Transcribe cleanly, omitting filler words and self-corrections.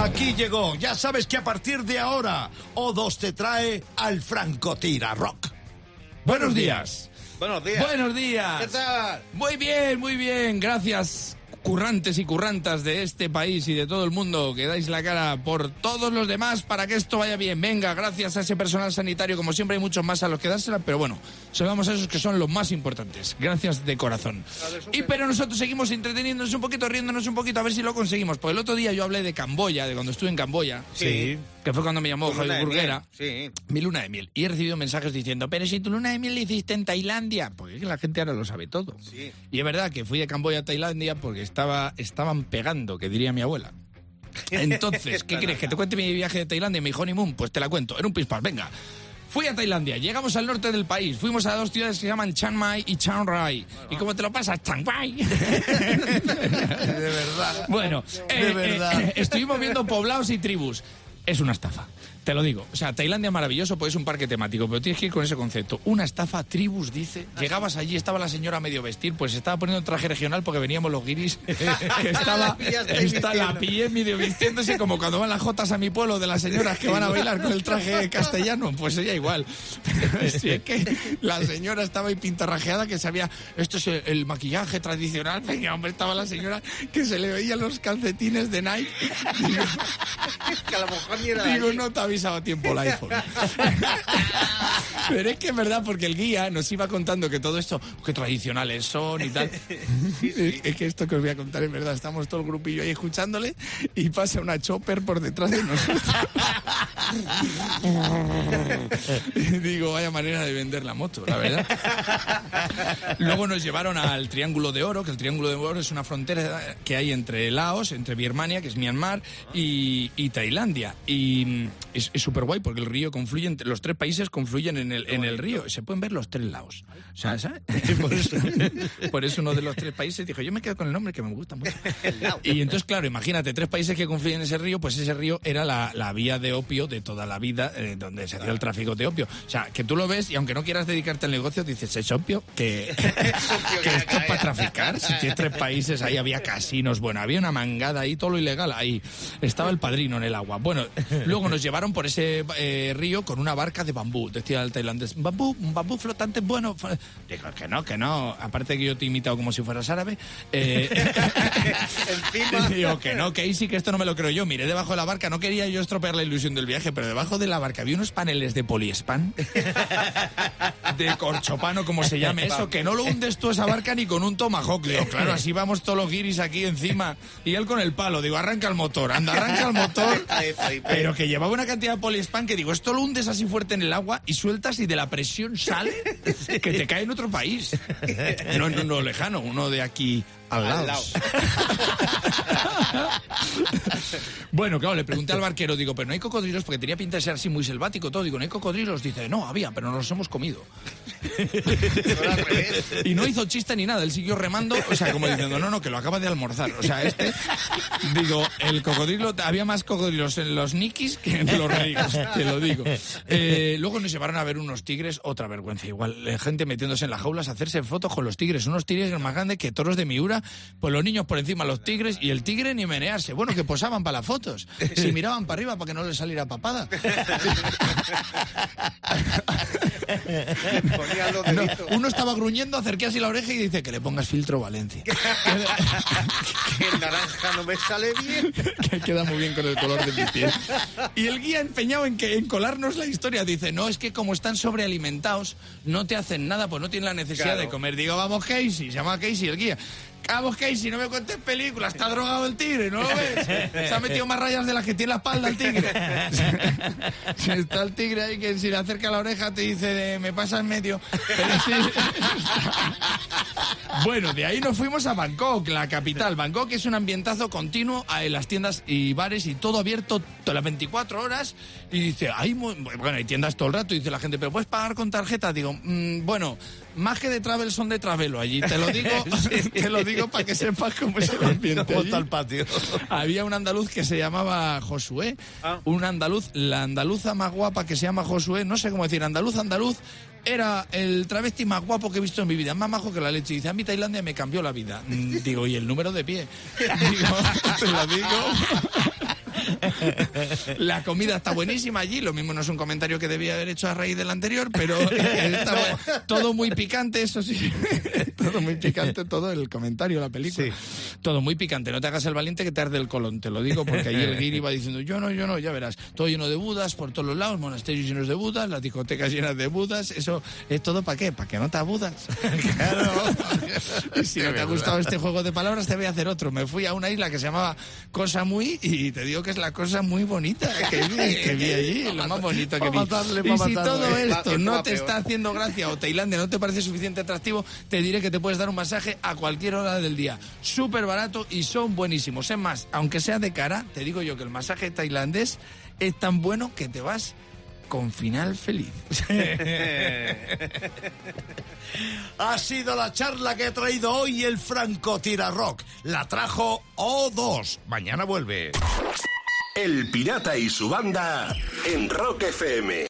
Aquí llegó. Ya sabes que a partir de ahora O2 te trae al Francotira Rock. Buenos días. Buenos días. Buenos días. ¿Qué tal? Muy bien. Gracias, currantes y currantas de este país y de todo el mundo, que dais la cara por todos los demás para que esto vaya bien. Venga, gracias a ese personal sanitario, como siempre hay muchos más a los que dársela, pero bueno, salvamos a esos que son los más importantes. Gracias de corazón. Pero nosotros seguimos entreteniéndonos un poquito, riéndonos un poquito, a ver si lo conseguimos. Porque el otro día yo hablé de Camboya, de cuando estuve en Camboya. Sí. Que fue cuando me llamó Javier Burguera. Sí. Mi luna de miel. Y he recibido mensajes diciendo, pero si tu luna de miel la hiciste en Tailandia. Porque es que la gente ahora lo sabe todo. Sí. Y es verdad que fui de Camboya a Tailandia porque estaban pegando, que diría mi abuela. Entonces, ¿qué crees? ¿Que te cuente mi viaje de Tailandia, mi honeymoon? Pues te la cuento, en un pispás, venga. Fui a Tailandia, llegamos al norte del país, fuimos a dos ciudades que se llaman Chiang Mai y Chiang Rai. ¿Y cómo te lo pasas? Chiang Mai. De verdad. Bueno, de verdad. estuvimos viendo poblados y tribus. Es una estafa, te lo digo. O sea, Tailandia es maravilloso, pues es un parque temático, pero tienes que ir con ese concepto. Una estafa, tribus, dice. Llegabas allí, estaba la señora a medio vestir, pues estaba poniendo un traje regional porque veníamos los guiris. La pillé medio vistiéndose como cuando van las jotas a mi pueblo de las señoras que van a bailar con el traje castellano. Pues ella igual. Sí, es que la señora estaba ahí pintarrajeada que sabía, esto es el maquillaje tradicional. Venga, hombre, estaba la señora que se le veían los calcetines de Nike. Que a lo mejor ni era Digo, allí. no te ha avisado a tiempo el iPhone. Pero es que es verdad, porque el guía nos iba contando que todo esto, qué tradicionales son y tal. Es que esto que os voy a contar es verdad. Estamos todo el grupillo ahí escuchándole y pasa una chopper por detrás de nosotros. Digo, vaya manera de vender la moto, la verdad. Luego nos llevaron al Triángulo de Oro, que el Triángulo de Oro es una frontera que hay entre Laos, entre Birmania, que es Myanmar, y Tailandia. Y es súper guay porque el río confluye, los tres países confluyen en el río. Se pueden ver los tres lados. O sea, ¿sabes? Por eso uno de los tres países dijo, yo me quedo con el nombre que me gusta mucho. Y entonces, claro, imagínate, tres países que confluyen en ese río, pues ese río era la vía de opio de toda la vida, donde se hacía el tráfico de opio. O sea, que tú lo ves y aunque no quieras dedicarte al negocio, dices, es opio, que esto es para traficar. Si tienes tres países, ahí había casinos, bueno, había una mangada ahí, todo lo ilegal, ahí estaba el padrino en el agua. Bueno, luego nos llevaron por ese río con una barca de bambú, decía el tailandés, un bambú flotante bueno. Digo, que no, aparte que yo te he imitado como si fueras árabe. Encima. Digo, que no, que ahí sí que esto no me lo creo yo. Miré debajo de la barca, no quería yo estropear la ilusión del viaje, pero debajo de la barca había unos paneles de poliespan, de corchopano, como se llame eso, que no lo hundes tú esa barca ni con un tomahawk. Digo, claro, así vamos todos los guiris aquí encima, y él con el palo. Digo, arranca el motor, anda, arranca el motor. Pero que llevaba una cantidad de poliespan que digo, esto lo hundes así fuerte en el agua y sueltas y de la presión sale que te cae en otro país. No lejano, uno de aquí al lado. Bueno, claro, le pregunté al barquero, digo, pero no hay cocodrilos, porque tenía pinta de ser así muy selvático todo. Digo, ¿no hay cocodrilos? Dice, no, había, pero nos los hemos comido. Y no hizo chiste ni nada, él siguió remando, o sea, como diciendo, no, que lo acaba de almorzar. O sea, digo, el cocodrilo, había más cocodrilos en los nikis que en los ríos, te lo digo. Luego nos llevaron a ver unos tigres, otra vergüenza igual, gente metiéndose en las jaulas a hacerse fotos con los tigres, unos tigres más grandes que toros de Miura, pues los niños por encima los tigres y el tigre ni menearse. Bueno, que posaban para las fotos, si miraban para arriba para que no les saliera papada. No, uno estaba gruñendo, acerqué así la oreja y dice que le pongas filtro Valencia. Que el naranja no me sale bien. Que queda muy bien con el color de mi piel. Y el guía empeñado en colarnos la historia dice, no, es que como están sobrealimentados no te hacen nada, pues no tienen la necesidad de comer. Digo, vamos Casey, se llama Casey el guía. Vamos Casey, no me cuentes películas, está drogado el tigre, ¿no lo ves? Se ha metido más rayas de las que tiene la espalda el tigre. Está el tigre ahí que si le acerca la oreja te dice, me pasa en medio. Pero sí. Bueno, de ahí nos fuimos a Bangkok, la capital. Bangkok es un ambientazo continuo en las tiendas y bares y todo abierto las 24 horas. Y dice, bueno, hay tiendas todo el rato. Y dice la gente, ¿pero puedes pagar con tarjeta? Digo, bueno, más que de travel son de Travelo allí. Te lo digo para que sepas cómo es el ambiente. ¿Cómo está el patio? Había un andaluz que se llamaba Josué. La andaluza más guapa que se llama Josué. No sé cómo decir, andaluz. Era el travesti más guapo que he visto en mi vida, más majo que la leche. Dice, a mí Tailandia me cambió la vida. Digo, ¿y el número de pie? Digo, te lo digo. La comida está buenísima allí, lo mismo no es un comentario que debía haber hecho a raíz del anterior, pero está todo muy picante, eso sí. Todo muy picante, todo el comentario, la película. Sí. Todo muy picante, no te hagas el valiente que te arde el colon, te lo digo, porque allí el guiri va diciendo, yo no, ya verás, todo lleno de budas por todos los lados, monasterios llenos de budas, las discotecas llenas de budas, eso es todo ¿para qué? ¿Para que no te abudas? Claro. Si no te ha gustado este juego de palabras, te voy a hacer otro. Me fui a una isla que se llamaba Cosa Muy, y te digo que es la cosa muy bonita que vi allí, lo más bonito que vi. Y si todo esto no te está haciendo gracia o Tailandia no te parece suficiente atractivo, te diré que te puedes dar un masaje a cualquier hora del día. Súper barato y son buenísimos. Es más, aunque sea de cara, te digo yo que el masaje tailandés es tan bueno que te vas con final feliz. Ha sido la charla que ha traído hoy el Francotira Rock. La trajo O2. Mañana vuelve. El Pirata y su banda en Rock FM.